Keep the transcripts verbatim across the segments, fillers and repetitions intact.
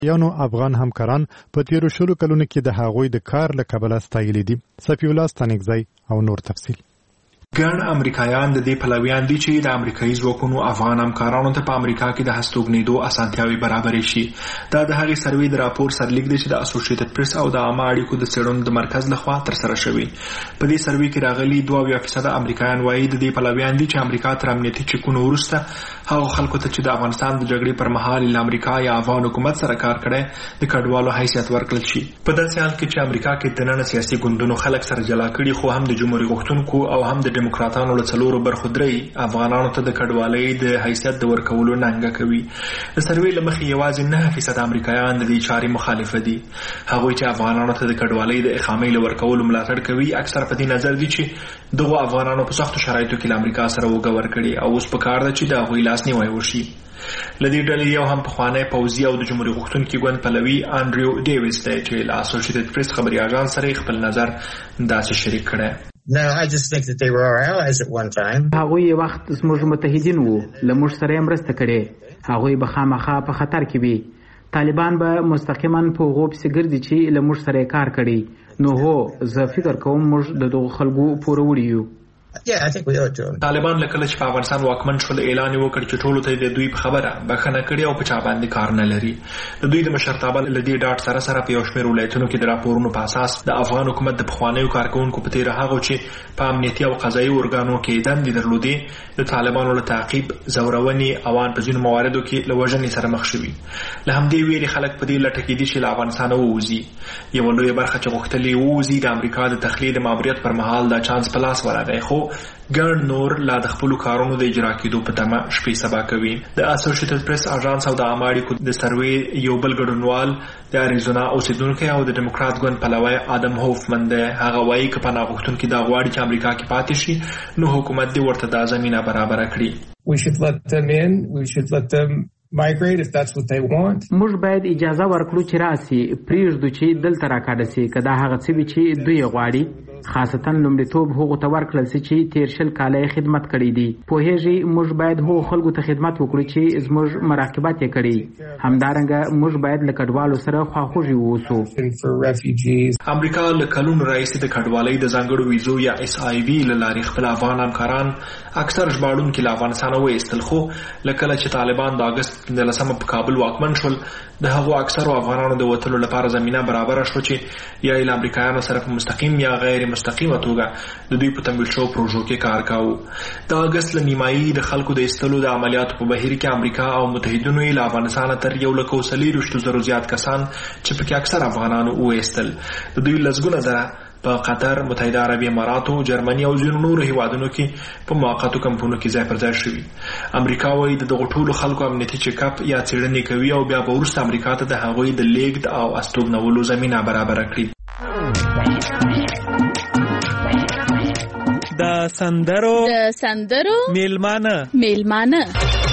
یانو افغان همکاران په تیرو شلو کلونو کې د هغوی د کار له کبله ستایلي دي. صفی الله ستانکزی او نور تفصیل. ګڼ امریکایان د دې پلویان دي چې د امریکایي ځواکونو افغان همکارانو ته په امریکا کې د هستوګنېدو اسانتیاوې برابرې شي. دا د هغې سروې د راپور سرلیک دی چې د اسوسییټډ پریس او د عامه اړیکو د څېړنو د مرکز لخوا ترسره شوی. په دې سروې کې راغلي دوه اویا فیصده امریکایان وایي د دې پلویان دي چې امریکا تر امنیتي چکونو وروسته هغو خلکو ته چې د افغانستان د جګړې پر مهال له امریکا یا افغان حکومت سره کار کړی د کډوالو حیثیت ورکړل شي. په داسې حال کې چې امریکا کې دننه سیاسي ګوندونو خلک سره جلا کړي، خو هم د جمهوریت غوښتونکو او هم د ډیموکراتانو له څلورو برخو درې افغانانو ته د کډوالۍ د حیثیت د ورکولو ننګه کوي. د سروې له مخې یوازې نه فیصده امریکایان د دې چارې مخالفه دي. هغوی چې افغانانو ته د کډوالۍ د اقامې له ورکولو ملاتړ کوي اکثر په دې نظر دي چې دغو افغانانو په سختو شرایطو کې له امریکا سره اوږه ورکړي او اوس پکار ده چې د هغوی لاسنیوی وشي. له دې ډلې یو هم پخوانی پوځي او د جمهوریت غوښتونکي ګوند پلوي انډریو ډیویس دی چې له اسوسییټډ پریس خبري اژانس سره خپل نظر داسې شریک کړی. No, I just think that they were our allies at one time. هغوی یو وخت زموږ متحدین وو، له موږ سره یې مرسته کړې. هغوی به خامخا په خطر کې وي. طالبان به مستقیما په هغو پسې ګرځي چې له موږ سره یې کار کړی. نو هو زه فکر کوم موږ د دغو خلکو پوروړي یو. Yeah, I think we ought to. طالبان له کله چې په افغانستان واکمن شول اعلان وکړ چې ټولو ته د دوی په خبره بخښنه کړې او په چا باندې کار نه لري. د دوی د مشرتابه له دې ډاډ سره سره په یو شمېر ولایتونو کې د راپورونو په اساس د افغان حکومت د پخوانیو کارکوونکو په تېره هغو چې په امنیتي او قضایي ارګانو کې دندې درلودې د طالبانو له تعقیب، ځورونې او ان په ځینو مواردو کې له وژنې سره مخ شوي. له همدې ویرې خلک په دې لټه کې دي چې له افغانستانه ووځي. یوه لویه برخه چې غوښتلې ووځي د امریکا د تخلیې د ماموریت پر مهال دا چانس په لاس ورغی، خو ګڼ نور لا د خپلو کارونو د اجرا کېدو په تمه شپې سبا کوي. د اسوسییټډ پریس اژانس او د عامه اړیکو د سروې یو بل ګډونوال د اریزونا اوسیدونکی او د ډیموکرات ګوند پلوی آدم هوفمن دی. هغه وایي که پناه غوښتونکي دا غواړي چې امریکا کې پاتې شي نو حکومت دې ورته دا زمینه برابره کړي. We should let them in. We should let them migrate if that's what they want. موږ باید اجازه ورکړو چې راسي، پریږدو چې دلته راکاډه سي که دا هغه څه وي چې دوی غواړي. خاصتا لومړیتوب هغو ته ورکړل سي چې تیر شل کاله یې خدمت کړی دي. پوهېږي موږ باید هغو خلکو ته خدمت وکړو چې زموږ مراقبت یې کړي. همدارنګه موږ باید له کډوالو سره خواخوږي واوسو. امریکا له کلونو راهیسې د کډوالۍ د ځانګړو ویزو یا اس آی وي له لارې خپل افغان همکاران اکثر ژباړونکي له افغانستانه وایستل، خو له کله چې طالبان د اګست پنځلسمه په کابل واکمن شول د هغو اکثرو افغانانو د وتلو لپاره زمینه برابره شوه چې یا یې له امریکایانو سره په مستقیم یا غیر مستقیمه توګه د دوی په تمویل شوو پروژو کې کار کاوه. د اګست له نیمایي د خلکو د ایستلو د عملیاتو په بهیر کې امریکا او متحدینو یې له افغانستانه تر یو لک او څلېرویشتو زرو زیات کسان چې پکې اکثر افغانانو وایستل. د دوی لسګونه زره په قطر، متحده عربي اماراتو، جرمني او ځینو نورو هیوادونو کې په موقتو کمپونو کې ځای پر ځای شوي. امریکا وایي د دغو ټولو خلکو امنیتي چیکاپ یا څېړنې کوي او بیا به وروسته امریکا ته د هغوی د لیږد او استوګنولو زمینه برابره کړي. د سندرو د سندرو میلمانه میلمانه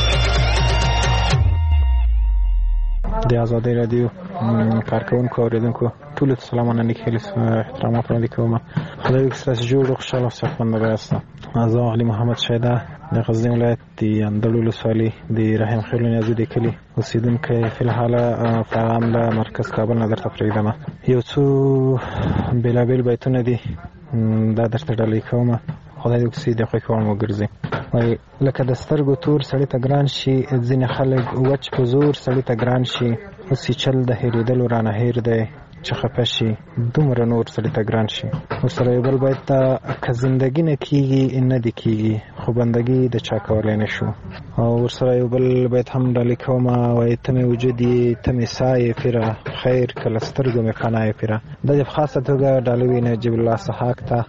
د آزادۍ رادیو کارکوونکو اوریدونکو ټولو ته سلامونه نیکهیلې احترامات وړاندې کوم. خدای وکړي ستاسې جوړ او خوشحاله او صحتمنده به یاست. زه علي محمد شیدا د غزني ولایت د اندړ ولسوالي د رحیم خیل نیازي د کلي اوسېدونکی فلحال پیغام له مرکز کابل نه درته پرېږدم. یو څو بېلابېل بیتونه دي دا درته ډالۍ کوم. خدای دې وکړي د خوښې وړ وګرځي. وایي لکه د سترګو تور سړي ته ګران شي، ځینې خلک وچ په زور سړي ته ګران شي. اوس یې چل د هېرېدلو رانه هېر دی چې خفه شي، دومره نور سړي ته ګران شي. ورسره یو بل بیت ته که زندګي نه کېږي نه دې کېږي، خو بندګي د چا کولی نه شو. او ورسره یو بل بیت هم ډالۍ کوم. وایي ته مې وجود یې، ته مې ساه یې پیره، خیر که له سترګو مې پناه یې پیره. دا د خاصه توګه ډالۍ وي نجیب الله سحاق ته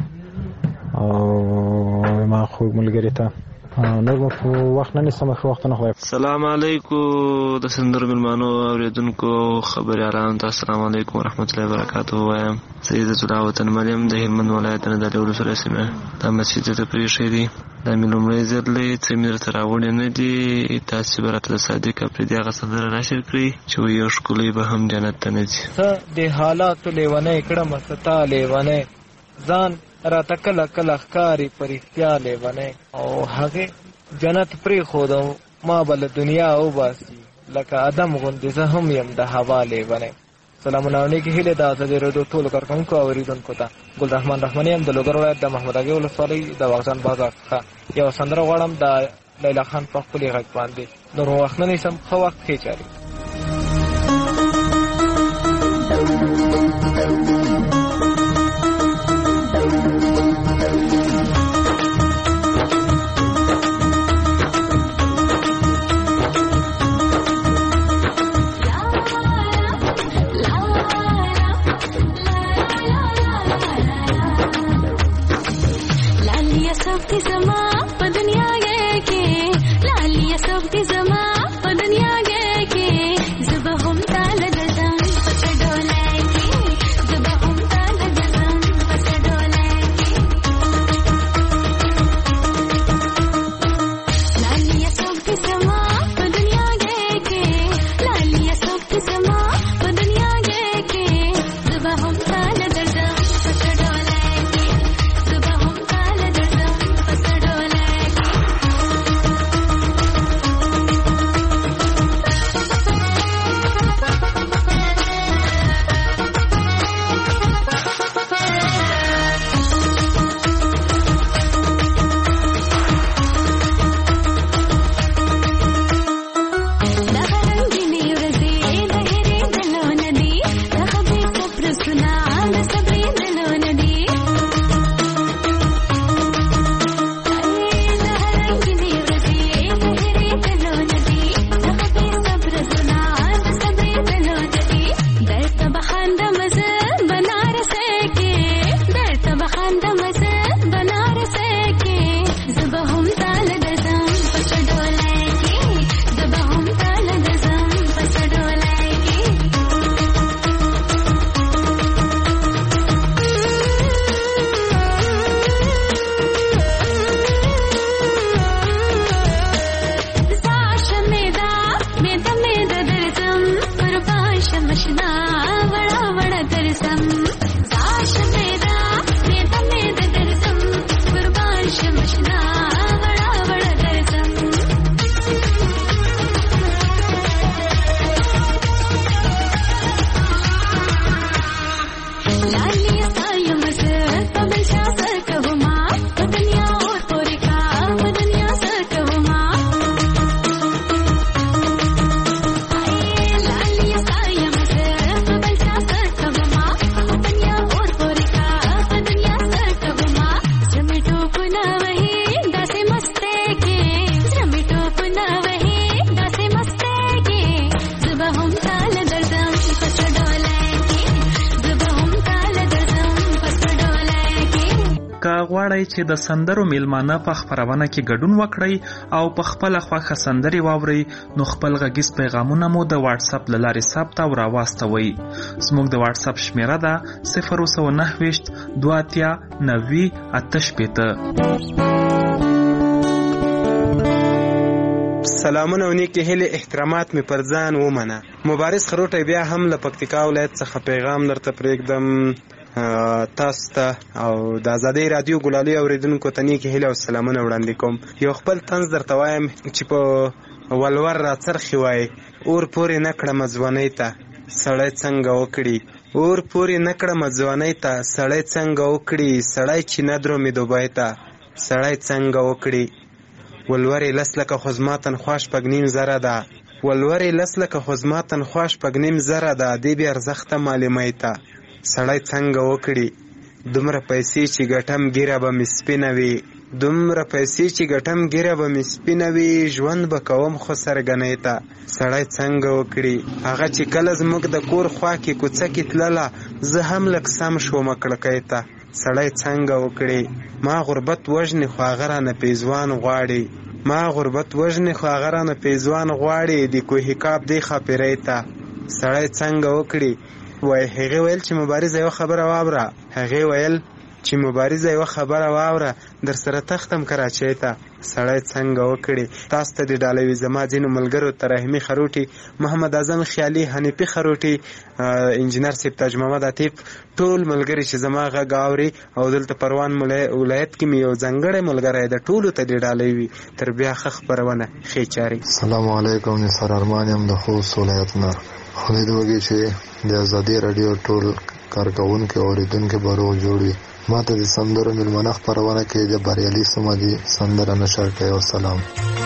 او ما خوږ ملګري ته. نور مو په وخت نه نیسم، ښه وختونه خدای. السلام علیکم د سندرو میلمانو اوریدونکو خبریالانو ته السلام علیکم ورحمت الله وبرکاتہ. وایم سید الله وطن مریم د هلمند ولایت نه د ولسوالۍ سیمه د مسجد ته پریښی دي. دا مې لومړی ځل دی چې مې درته راوړی نه دي. تاسې به راته د صادق اپریدي هغه سندره نشر کړئ چې وایي یو ښکلی به هم جنت ته نه ځي. څه د حالاتو لیونی کړمه څه تا لیونی، ځان راته کله کله ښکاري په رښتیا لیونی. او هغې جنت پرېښودو ما به له دنیا وباسي، لکه ادم غوندې زه هم یم د هوا لیونی. سلامونه او نیکې هیلې د ازادي راډیو ټولو کارکوونکو او اورېدونکو ته. ګلرحمان رحماني یم د لوګر ولایت د محمد اغې ولسوالۍ د واغجان بازار څخه. یوه سندره غواړم د لیلا خان په ښکلي غږ باندې. نور مو وخت نه نیسم، ښه وخت ښې چارې. غواړئ چې د سندرو میلمانه په خپرونه کې ګډون وکړئ او په خپل خوښه سندرې واورئ، نو خپل غږیز پیغامونه مو د واتس اپ له لارې ثبت او راواستوئ. زموږ د واتس اپ شمیره ده صفر سوه نهه ویشت دوه اتیا نوي اته شپېته. سلامونه او نیکې هیلې احترامات مې پر ځان ومنه. مبارز خروټی بیا هم له پکتیکا ولایت څخه پیغام درته پرېږدم تاسو ته او د ازادۍ رادیو ګلالۍ اورېدونکو ته نیکې هیلې او سلامونه وړاندې کوم. یو خپل طنز درته وایم چې په ولور راڅرخي وایي اور پورې نه کړمه ځوانۍ ته سړی څنګه وکړي، اور پورې نه کړمه ځوانۍ ته سړی څنګه وکړي، سړی چې نه درومي دوبۍ ته سړی څنګه وکړي. ولورې لس لکه خو زما تنخوا شپږ نیم زره ده، ولورې لس لکه خو زما تنخوا شپږ نیم زره ده، دې بې ارزښته معلومۍ ته سړی څنګه وکړي. دومره پیسې چې ګټم ګیره به مې سپینه وي، دومره پیسې چې ګټم ګیره به مې سپینه وي، ژوند به کوم خو سرګنۍ ته سړی څنګه وکړي. هغه چې کله زموږ د کور خوا کې کوڅه کې تلله زه هم لږ سم شومه کړکۍ ته سړی څنګه وکړي. ما غربت وژنې خو هغه رانه پیزوان غواړي، ما غربت وژنې خو هغه رانه پیزوان غواړي، د کوهي کاب دی خاپیرۍ ته سړی څنګه وکړي. وای هغې ویل چې مبارزه یوه خبره واوره، هغې ویل چې مبارزه یوه خبره واوره، در سره تختم کراچۍ ته سړی څنګه وکړي. تاسو ته د ډالوي زما ځینو ملګرو ته رحمي خروټي، محمد اعظم خیالي، حنیفي خروټي، انجینر صاحب تاج محمد عتیب، ټول ملګري چې زما غږ اوري او دلته پروان ولایت کې مې یو ځانګړی ملګری د ټولو ته د ډالوي تر بیا ښه خپرونه ښې چارې. السلام علیکم، نثار ارمان یم د خوست ولایت نه. خدای دې وکړي چې د ازادي راډیو ټول کارکوونکي او اوریدونکي به روغ جوړ وي. ما ته د سندرو میلمنه خپرونه کې د بریالي سمدي سندره نشر کوي. والسلام.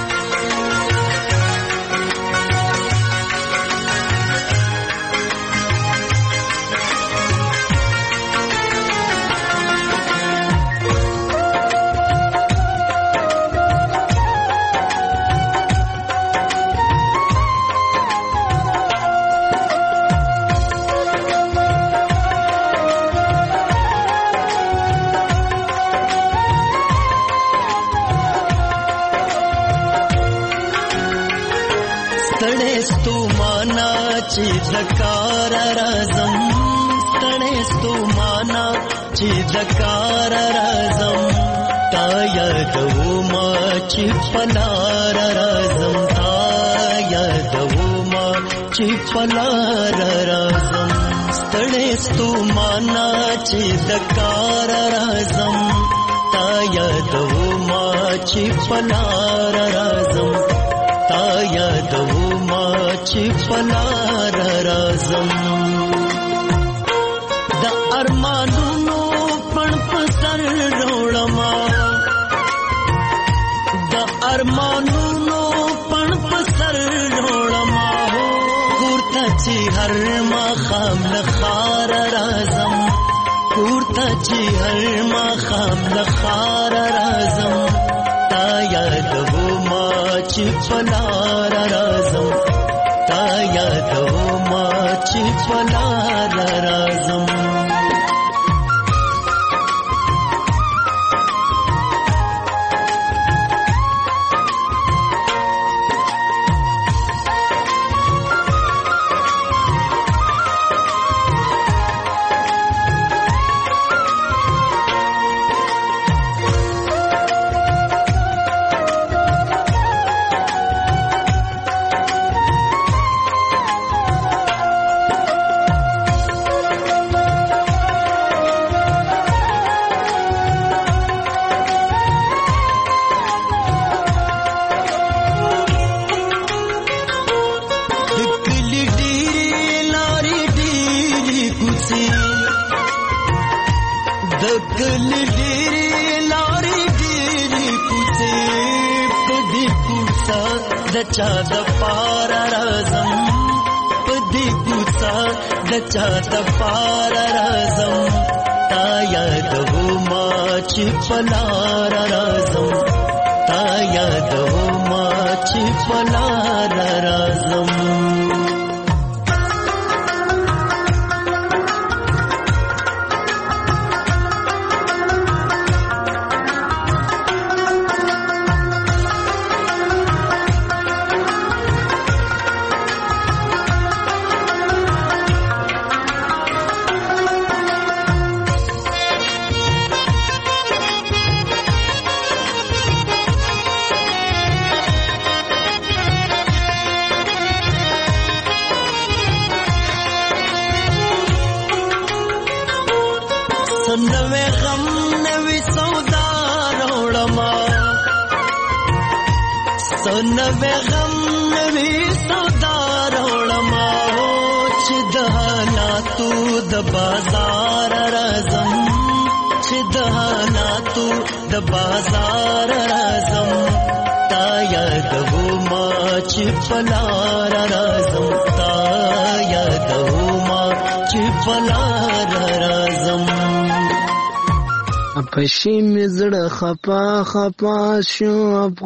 پشی می زړه خپا خپا شو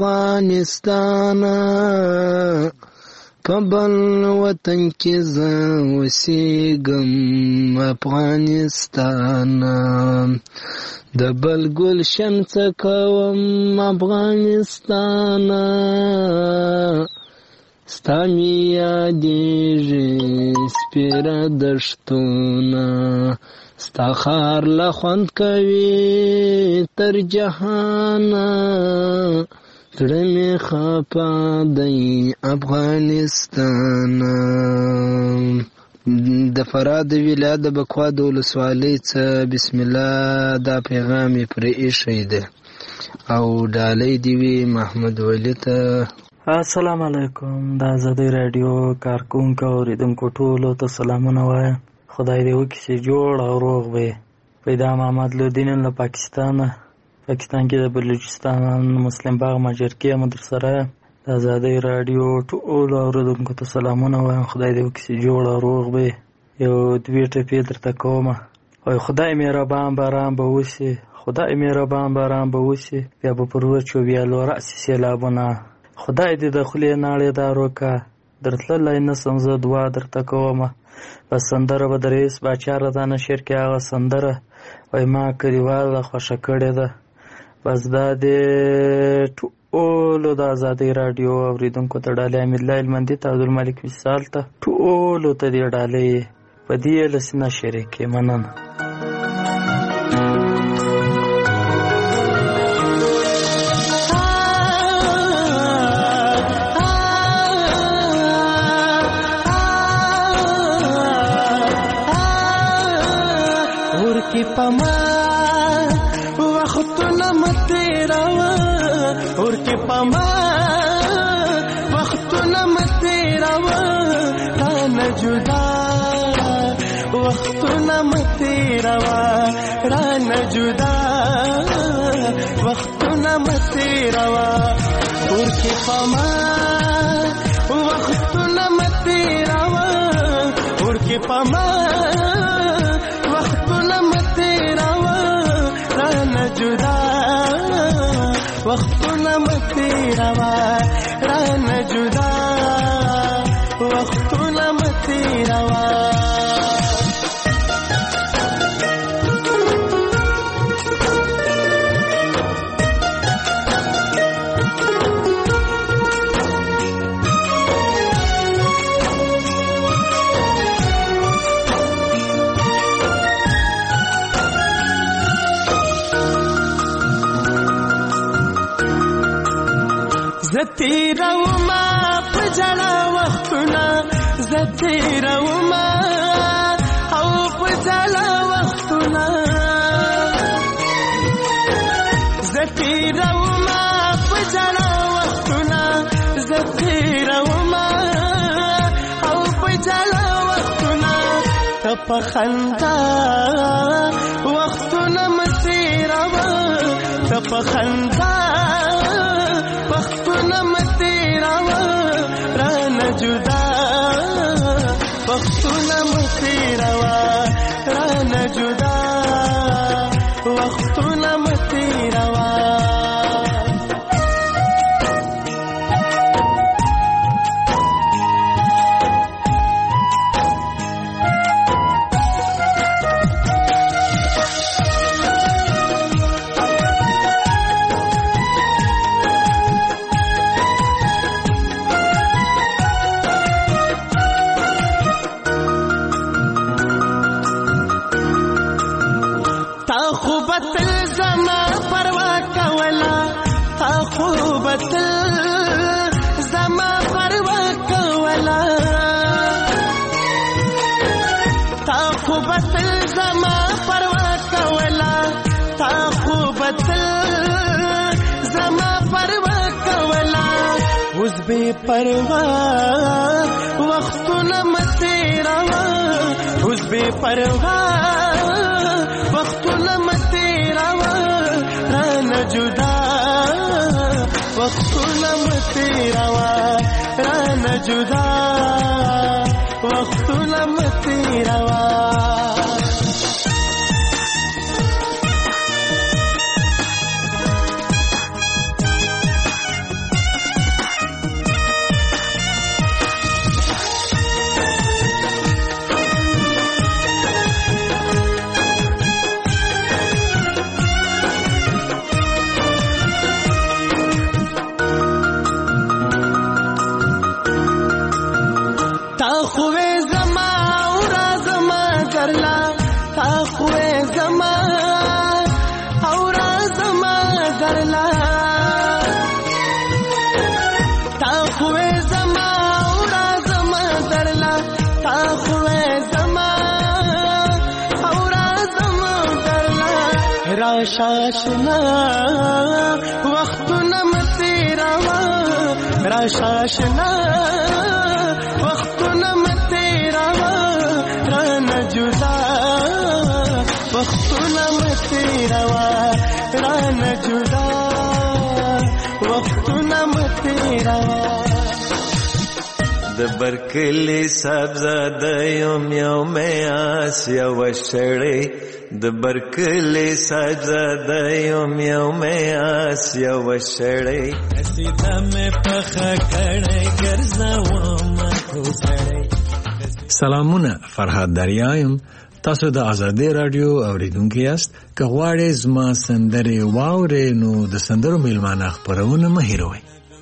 افغانستان په بل وطن کې زه اوسېږم افغانستان د بل ګلشن څه کوم افغانستان ستا مې یادېږي سپېره دښتونه ستا خار له خوند کوي تر جهانه زړه مې خپه دی افغانستان. د فراه د ولایت د بکوا د ولسوالۍ څخه بسم الله دا پیغام یې پرې ایښی دی او ډالۍ دې وي محمد ولی ته. السلام علیکم. د ازادۍ راډیو کارکونکو او اوریدونکو ټولو ته سلامونه وایم. خدای دې وکړي چې جوړ او روغ وي. پیدا محمد لودین له پاکستانه، پاکستان کې د بلوچستان مسلم باغ مجرکیه مدرسه را. د ازادۍ راډیو ټولو اوریدونکو ته سلامونه وایم. خدای دې وکړي چې جوړ او روغ وي. یو دوې ټپې درته کومه. وای خدای مهربان باران به وشي، خدای مهربان باران به وشي، بیا به پر وچو ویالو راسي سیلابونه. خدای دې د خولې ناړې دار وکړه، درتللی نسم زه دعا درته کومه. بس سندره به د رئیس باچا رضا نشر کې هغه سندره وای ما کلیواله خوښه کړې ده. بس دا دې ټولو د ازادۍ راډیو اورېدونکو ته ډالۍ امیدالله هلمندي ته عبدالملک وصال ته ټولو ته دې ډالۍ په دې لسینه شریکې. مننه. پما وختونه متیراوا ورته پما وختونه متیراوا رانه جدا وختونه متیراوا رانه جدا وختونه متیراوا ورته پما وختونه متیراوا ورته پما جدا وختونه متیراوا رانه جدا وختونه متیراوا. زتیرا وما پجلا وختنا زتیرا وما او پجلا وختنا زتیرا وما پجلا وختنا زتیرا وما او پجلا وختنا تپخندا وختنا مسیروا تپخندا وختونه متیراوا رانه جدا وختونه متیراوا رانه جدا وختونه متیراوا. زما پروا کولا تا خو بتل زما پروا کولا تا خو بتل زما پروا کولا اوس به پروا وختونه متیراوا اوس به پروا وختونه متیراوا رانه جدا وختونه متیراوا رانه جدا وختونه متیراوا. راشاشنا وختونه متیروا راشاشنا وختونه متیروا رانه جدا وختونه متیروا رانه جدا وختونه متیروا د برکلی صاحبزاده یم یو مې آس یوه شړۍ د برکلی صاحبزاده یم یو مې آس یوه شړۍ سیده مې پخه کړی ګرځومه کوسړۍ. سلامونه، فرهاد دریا یم. تاسو د ازادي رادیو اوریدونکي یاست. که غواړئ زما سندرې واورئ نو د سندرو میلمانه خپرونه مه هېروئ.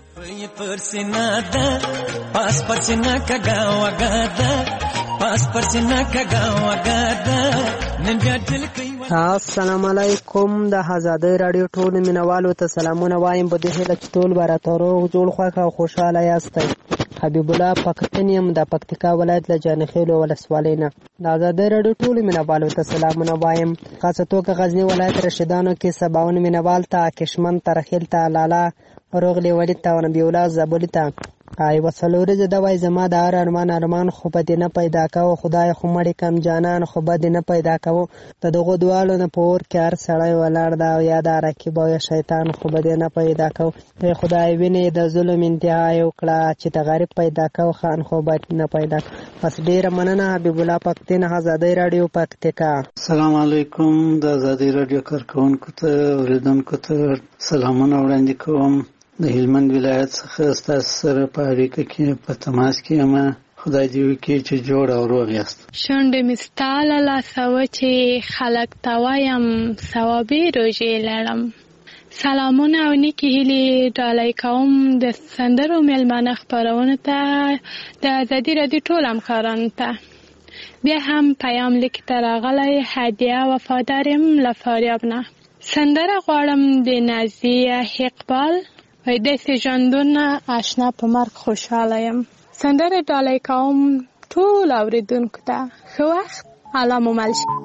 پرسینا ده پاس پرسینا کګا وګا ده پاس پرسینا کګا وګا ده نن بیا دل کوي. السلام علیکم. د آزادۍ رادیو ټول مینوالو ته سلامونه وایم. په دې هیله چې ټول به راته روغ جوړ خوښ او خوشحاله یاستئ. حبیب الله پښتون یم د پکتیکا ولایت له جانخیلو ولسوالۍ نه. د آزادۍ رادیو ټول مینوالو ته سلامونه وایم. خاصه توګه غزنی ولایت رشیدانو کې سباون مینوال ته، کشمن ترخیل ته، لالا روغلی ولی ته او نبی الله زابلی ته ایوه څلورزه د وای زما د هر ارمان ارمان خو به دې نه پیدا کوو خدای خو مړې کم جانان خو به دې نه پیدا کوو د دغو دوالو نه په اور کې هر سړی ولاړ دا او یا د رقیب او شیطان خو به دې نه پیدا کوو. ای خدای وینې د ظلم انتها یې وکړه چې د غریب پیدا کوو خان خو به نه پیدا کوو. بس ډېره مننه. حبیب الله پښتون، آزادۍ رادیو پکتیکا. السلام علیکم. د آزادۍ رادیو کارکونکو ته اوریدونکو ته سلامونه وړاندې کوم. د هلمند ولایت څخه ستاسو سره په اړیکه کې په تماس کې یم. خدای دې وکړي چې جوړ او روغ یاست. شونډې مې ستا له لاسه وچې خلک ته وایم ثوابې روژې لرم. سلامونه او نیکې هیلې ډالۍ کوم د سندرو میلمانه خپرونو ته، د ازادي رادیو ټول همکارانو ته. بیا هم پیام لیک ته راغلی هدیه وفادار یم له فاریاب نه. سندره غواړم د نازیه اقبال وای داسې ژوندونه اشنا په مرګ خوشحاله یم. سندره ډالۍ کوم ټول اورېدونکو ته. ښه وخت. الله مو مل شي.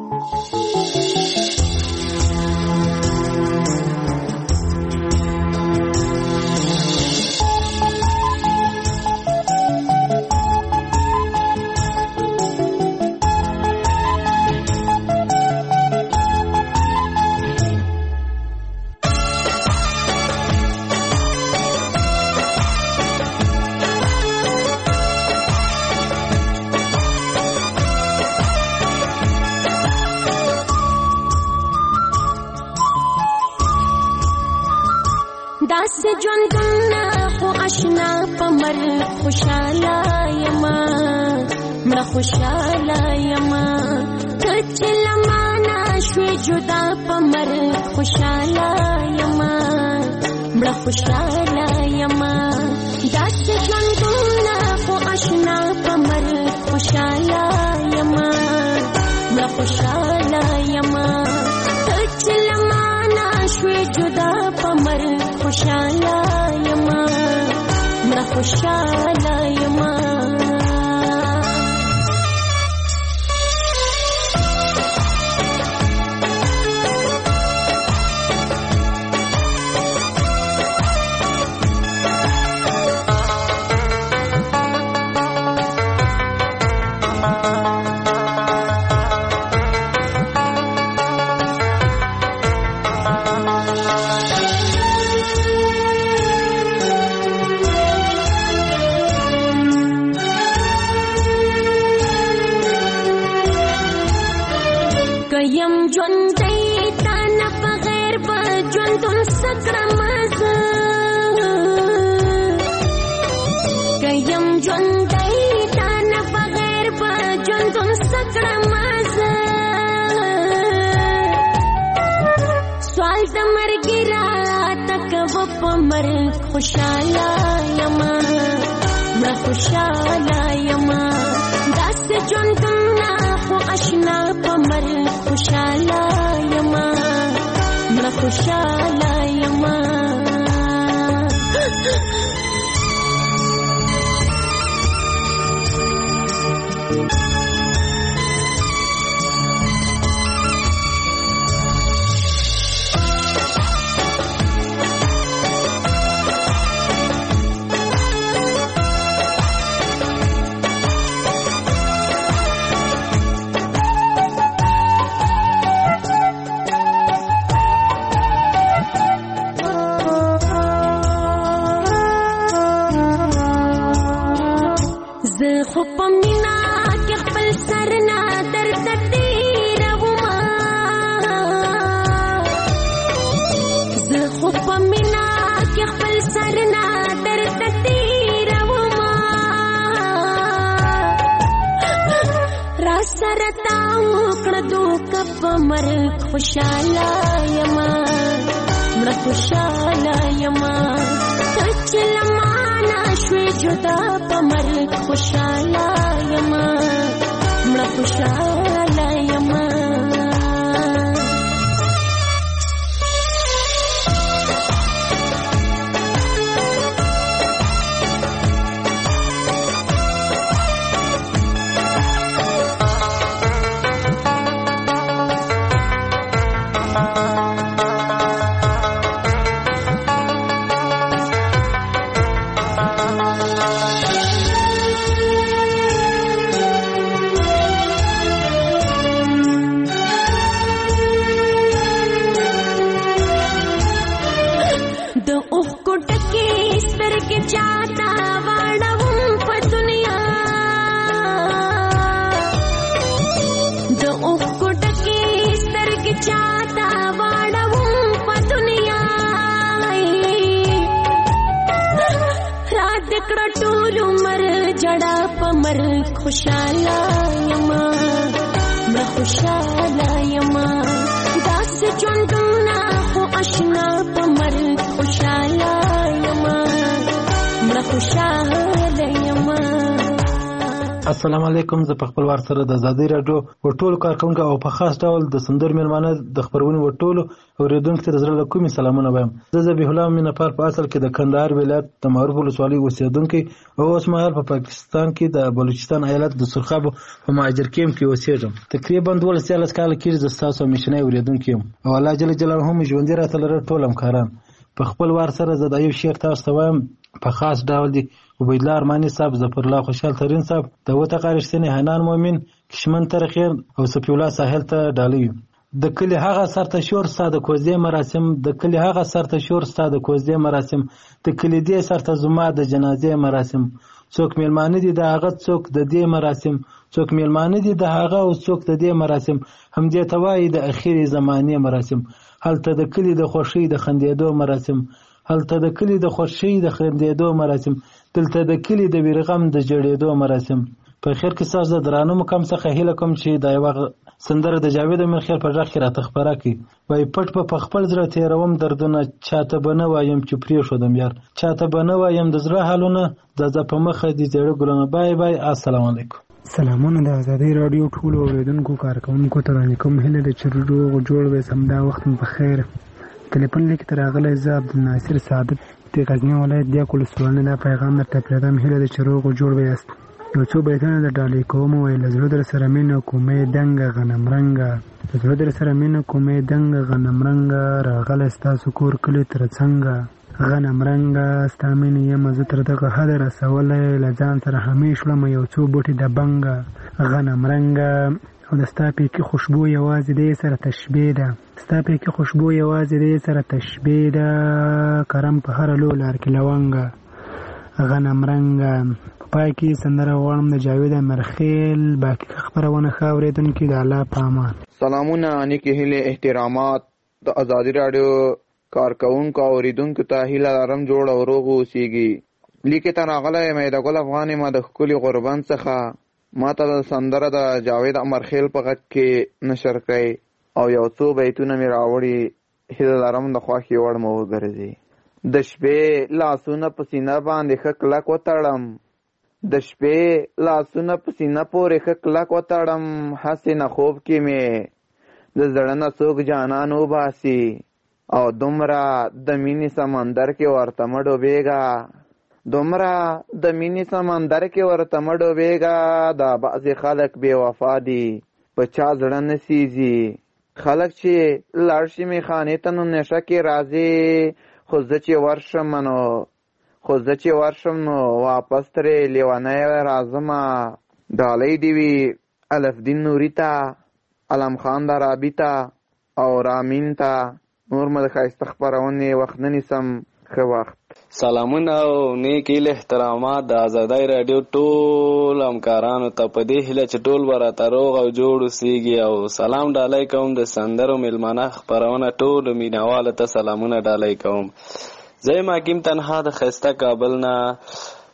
داس ژوندونه خو اشنا په مرګ خوشاله یما مړه خوشاله یما ته چې لمانه شوې جدا په مرګ خوشاله یما مړه خوشاله یما داس ژوندونه خو اشنا په مرګ خوشاله یما مړه خوشاله یما ته چې لمانه شوې جدا په مرګ خوشاله یما مړه خوشاله یما یم ژوندی تا نه بغیر به ژوندون څه کړمه زه که یم ژوندی تا نه بغیر به ژوندون څه کړمه زه سوال د مرګي راته کوه په مرګ خوشحاله یما مړه خوشحاله یما داسې ژوندونه خو اشنا په مرګ خوشاله یما مړه خوشاله یما را سره تا وکړه دوکه په مرګ خوشاله یما مړه خوشاله یما ته چې له مانه شوې جدا په مرګ خوشاله یما مړه خوشاله یما जाता वाड़वूं पर दुनिया जो उसको टके सर के जाता वाड़वूं पर दुनिया रात कड़ा टूल उमर जड़ा पमर खुशाला यमा मैं खुशाला यमा दास चुंडूना हो अशना पमर खुशाला यमा السلام علیکم. زه په خپل وار سره د ازادي رادیو ورټولو کارکونکو او په خاص ډول د سندر میلمانه د خبرونې ورټولو اوریدونکو ته زړه له کومې سلامونه وایم. زه ذبیح الله مینهپال په اصل کې د کندهار ولایت د معروف ولسوالۍ اوسېدونکی او اوس مهال په پاکستان کې د بلوچستان ایالت د سرخاب په مهاجر کیمپ کې اوسېږم. تقریبا دولس دیارلس کاله کېږي زه ستاسو همیشنی اوریدونکی یم او الله جل جلاله مې ژوندي راته لري ټول همکاران. په خپل وار سره زه د یو شعر تاسو ته وایم په خاص ډول دی عبیدالله ارماني صاحب، ظفرالله خوشحال ترین صاحب، داوود اقا رښتینی، حنان مومن، کشمن ترخیر او صفی الله ساحل ته ډالۍ. د کلي هغه سرته شور ستا د کوزدې مراسم، د کلي هغه سرته شور ستا د کوزدې مراسم، د کلي دې سرته زما د جنازې مراسم، څوک میلمانه دي د هغه څوک د دې مراسم، څوک میلمانه دي د هغه او څوک د دې مراسم، همدې ته وایي د اخرې زمانې مراسم. هلته د کلي د خوښۍ د خندېدو مراسم، هلته د کلي د خوښۍ د خندېدو مراسم، دلته د کلي د ویرغم د جړېدو مراسم. په خیر کې ستاسو د درانه مقام څخه هیله کوم چې دا یوه سندره د جاوید امیرخیل په غږ کې راته خپره کړي. وایي پټ په په خپل زړه تېروم دردونه، چاته به نه وایم چې پرېښودم یار، چاته به نه وایم د زړه حالونه، دا ځه په مخه دي زیړه ګلونه. بای بای. السلام علیکم. سلامونه د ازادي راډیو ټولو اورېدونکو کارکوونکو ته وړاندې کوم هیله ده چې روغ جوړ وې همدا وخت مو په خیر. ټلیفون لیک ته راغلی زه عبدالناصر سعادت د غزني ولایت دیاک ولسوالۍ دا پیغام درته پرېږدم. هیله ده چې روغ جوړ به یاست. یو څو بیتونه د ډالۍ کوم وایي له زړه در سره مینه کومې دنګه غنمرنګه، له زړه در سره مینه کومې دنګه غنمرنګه، راغلی ستاسو کور کلي تر څنګه غنمرنګه، ستا مینې یم زه تر دغه حده رسولی، له ځان سره همیش وړم یو څو بوټي د بنګه غنمرنګه، او د ستا پیکي خوشبو یوازې دې سره تشبیه ده، ستا پیکي خوشبو یوازې دې سره تشبیه ده، کرم په هره لو لار کې لونګه غنمرنګه. په پای کې سندره غواړم د جاوید امیرخیل. باقي خبرونه ښه اورېدونکي د الله په امان. سلامونه، نیکې هیلې، احترامات د ازادي راډیو کارکوونکو او اوریدونکو ته هیله لرم جوړ او روغ اوسیږي. لیکې ته راغلی یم د ګل افغان یم د ښکلي غربند څخه. ما ته د سندره د جاوید امیرخیل په غږ کې نشر کړئ او یو څو بیتونه مې راوړي، هیله لرم د خوښې وړ مو وګرځي. د شپې لاسونه په سینه باندې ښه کلک وتړم، د شپې لاسونه په سینه پورې ښه کلک وتړم، هسې نه خوب کې مې د زړه نه څوک جانان وباسي، او دومره د مینې سمندر کې ورته مه ډوبېږه، دومره د مینې سمندر کې ورته مه ډوبېږه، دا بعضې خلک بې وفا دي په چا زړه نه سیزي، خلک چې لاړ شي میخانې ته نو نشه کې راځي، خو زه چې ورشم نو خو زه چې ورشم نو واپس ترې لیونی راځمه. ډالۍ دې وي الف دین نوري ته، علم خان درابي ته او رامین ته. نور مې د ښایسته خپرونې وخت نه نیسم. ښه وخت. سلامونه او نیک هیلې احترامات د ازادۍ راډیو ټول همکارانو ته په دې هیله چې ټول به راته روغ او جوړ اوسېږي، او سلام ډالۍ کوم د سندرو میلمانه خپرونه ټولو مینهوالو ته سلامونه ډالۍ کوم. زه یم حکیم تنها د ښایسته کابل نه.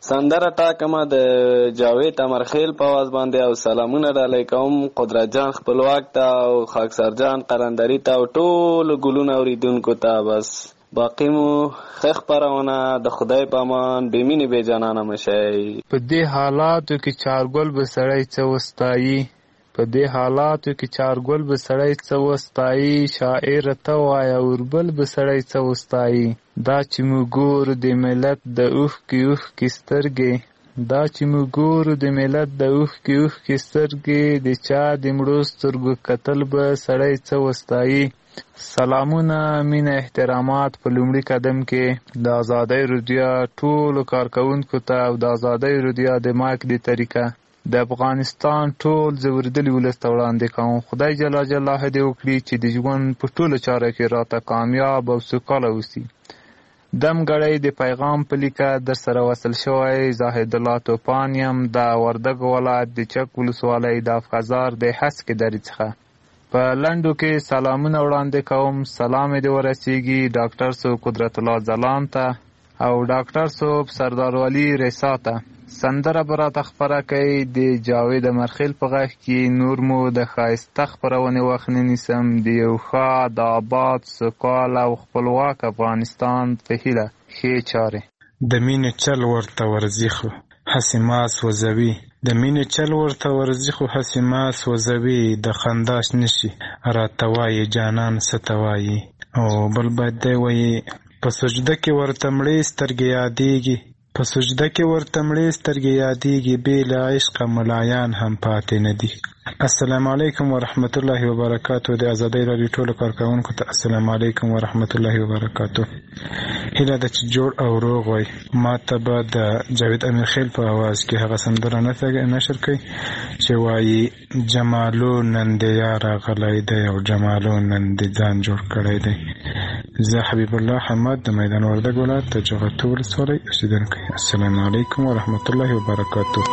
سندره ټاکمه د جاوید امرخیل په آواز باندې او سلامونه ډالۍ کوم قدرت جان خپلواک ته او خاکسار جان قلندري ته او ټولو ګلونه اوریدونکو ته. بس باقی مو ښه خپرونه د خدای په امان بې مینې بې جانانه مشئ. په دې حالاتو کې چارګل به سړی څه وستایي، په دې حالاتو کې چارګل به سړی څه وستایي، شاعر ته وایه اوربل به سړی څه وستایي. دا چې موږ ګورو د ملت د اوښکې اوښکې سترګې، دا چې موږ ګورو د ملت د اوښکې اوښکې سترګې، د چا د مړو سترګو کتل به سړی څه وستایي. سلامونه، مینه، احترامات په لومړي قدم کې د ازادۍ رادیو ټولو کارکوونکو ته او د ازادۍ رادیو د مایک د طریقه د افغانستان ټول زوردلي ولس ته وړاندې کوم. خدای جل جلاله دې وکړي چې د ژوند په ټولو چاره کې راته کامیاب او سوکاله اوسي. دم ګړی د پیغام په لیکه در سره وصل شوی زاهد الله توپان یم د وردګو ولایت د چک ولسوالۍ د افغازار د هسکې درې څخه. په لنډو کې سلامونه وړاندې کوم. سلام دې ورسیږي ډاکټر صاحب قدرت الله ځلان ته او ډاکټر صاحب سردار ولی ریسا ته. سندره به راته خپره کوي د جاوید امرخیل په غږ کې. نور مو د ښایسته خپرونې وخت نه نیسم. د یو ښه د آباد سوکاله او خپلواک افغانستان په هیله ښې چارې. د مینې چل ورته ورځي خو هسې ما سوځوي، د مینې چل ورته ورځي خو هسې ما سوځوي، د خندا شنه شي راته وایي جانان څه ته وایي. او بل باید دی وایي په سجده کې ورته مړې سترګې یادېږي، په سجده کې ورته مړې سترګې یادېږي، بې له عشقه ملایان هم پاتې نه دي. السلام علیکم ورحمت الله وبرکاتو. د ازادۍ راډیو ټولو کارکوونکو ته السلام علیکم ورحمت الله وبرکاتو. هیله ده چې جوړ او روغ وای. ما ته به د جاوید امیرخیل په آواز کې هغه سندره نشر کوي چې وایي جمالو نن د یار غلی دی او جمالو نن د ځان جوړ کړی دی. زه حبیب الله حماد د میدان وردګ ولایت د جغتو ولسوالۍ اوسیدونکی. السلام علیکم ورحمت الله وبرکاتو.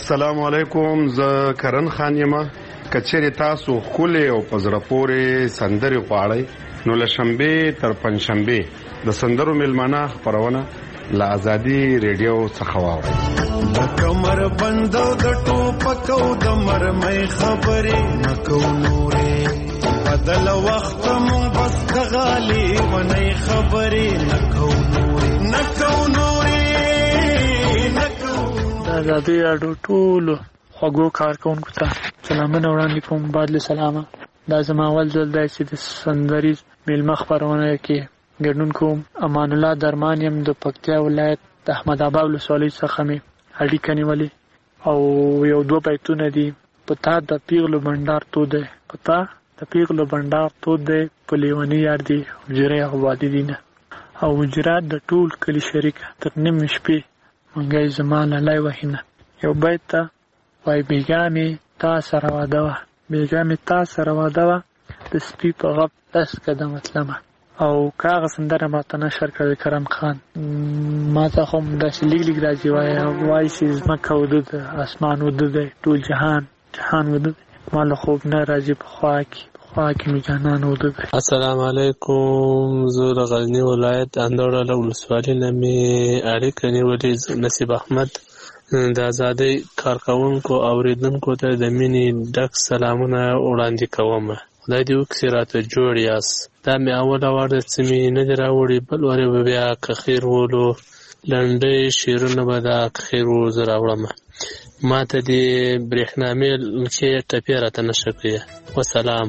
السلام علیکم. زه کرن خان یم. کچېرې تاسو ښکلې او په زړه پورې سندرې غواړئ نو له شنبې تر پنجشنبې د سندرو میلمانه خپرونه له ازادي ریډیو څخه واورئ. د کمر بندو د ټوپکو د مرمۍ خبرې نه کوو نورې بدل وخت مونږ بس د غالي ونۍ خبرې نه کوو نورې نه کوو نورې نه کوو. د ازادي راډیو ټولو خوږو کارکوونکو ته سلامونه وړاندې کوم. بعد له سلامه دا زما اول ځل دی چې د سندریز میلمه خپرونه کې ګډون کوم. امان الله درمان یم د پکتیا ولایت د احمد آباد ولسوالۍ څخه مې اړیکه نیولې او یو دوه بیتونه دي. په تا د پیغلو بنډار تود دی، په تا د پیغلو بنډار تود دی، په لیوني یار دی حجرې او وادي دینه او حجرات د ټول کلي شریکه تر نیم شپې منګی زما لالی وهینه. یو بیت ته وای بیګا مې تا سره واده وه، بیګا مې تا سره واده وه، د سپي په غپ دس قدم تلمه. او کاغه سندره ماته نشر کړی کرم خان. ما ته خو داسې لیک لیک راځي وایي وایي چې ځمکه وده ده، اسمان وده دی، ټول جهان جهان وده دی. ما له خوب نه راځي په خوا کې په خوا کې مې جانان وده دی. السلام علیکم. زه د غزني ولایت اندوړه له ولسوالۍ نه مې اړیکه نیولې. نصیب احمد د ازادۍ کارکوونکو اوریدونکو ته د مینې ډک سلامونه وړاندې کوم. خدای دې وکړي راته جوړ یاست. دا مې اوله وار ده چې مې نه دي راوړي، بل وار به بیا که خیر ولو لنډۍ شعرونه به دا که خیر ولو زه راوړم. ما ته دې برېښنا میل کې ټپې راته نشه کړي. وسلام.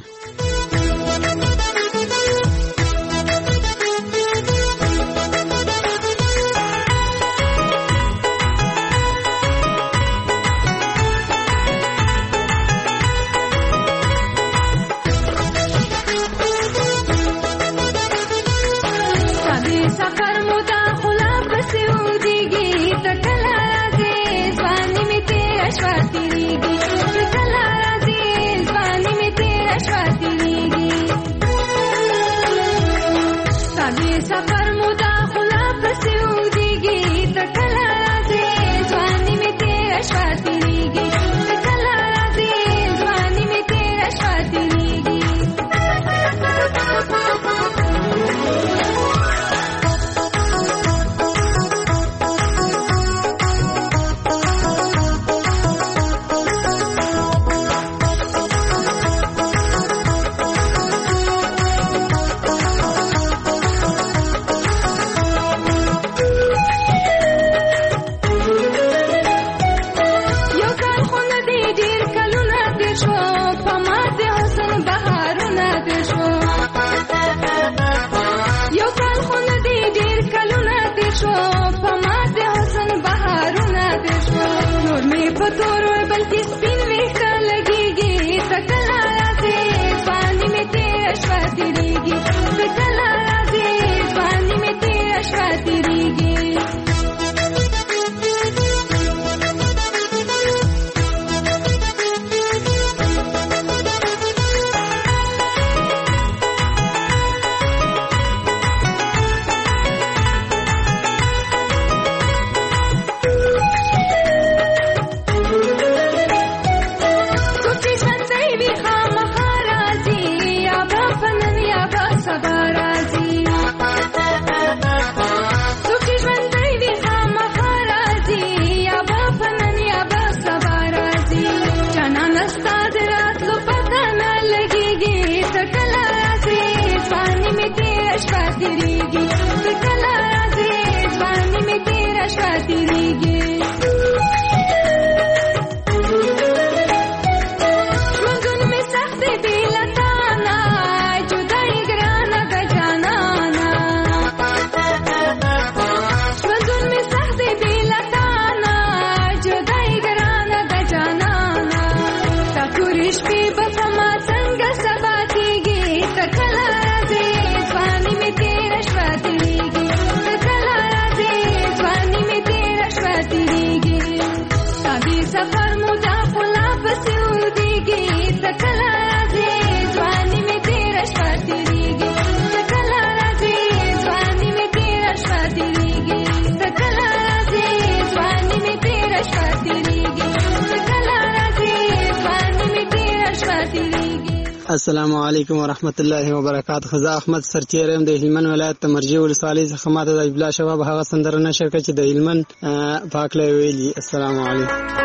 السلام علیکم ورحمت الله وبرکاته. خزا احمد سرتیر د هلمند ولایت د مرجې ولسوالۍ څخه ماته د بلا شباب هغه سندره نشر کړه چې د هلمند پاکله ویلي. السلام علیکم.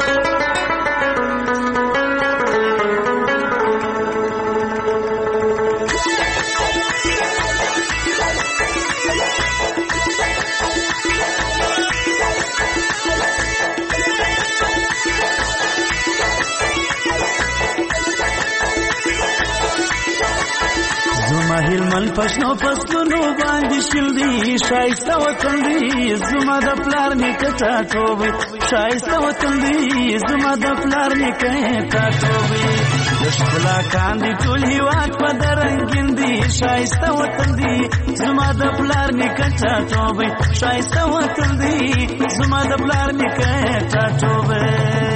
هلمند پښنو پسونو باندې شل دی شایسته وطن دی زما د پلار نیکه ټاټوبي شایسته وطن دی زما د پلار نیکه ټاټوبي د ښکلا کاندي ټول هیواد په درنګین دی شایسته وطن دی زما د پلار نیکه ټاټوبي شایسته وطن دی زما د پلار نیکه ټاټوبي.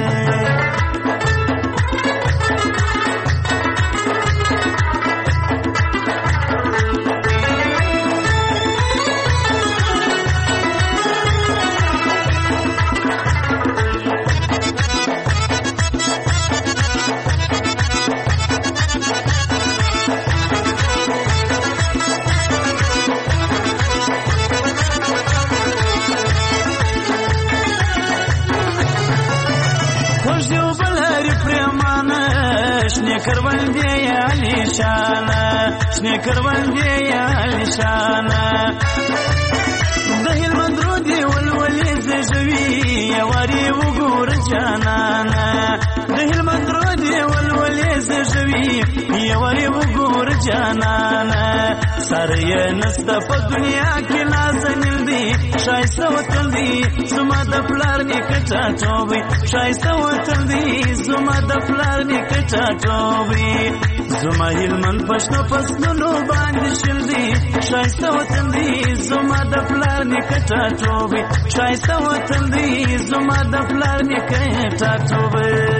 شنه کروندې علی شانه شنه کروندې علی شانه د هلمند رودې ولولې زژوي یواري وګور جانانه د هلمند رودې ولولې زژوي یواري وګور جانانه سره یې نسته په دنیا کې نازنین دی شایسته وطن دی زما د پلار نیکه ټاټوبي شایسته وطن دی زما د پلار نیکه ټاټوبي زما هلمند پښتو پسونو باندې شل دی شایسته وطن دی زما د پلار نیکه ټاټوبي شایسته وطن دی زما د پلار نیکه ټاټوبي.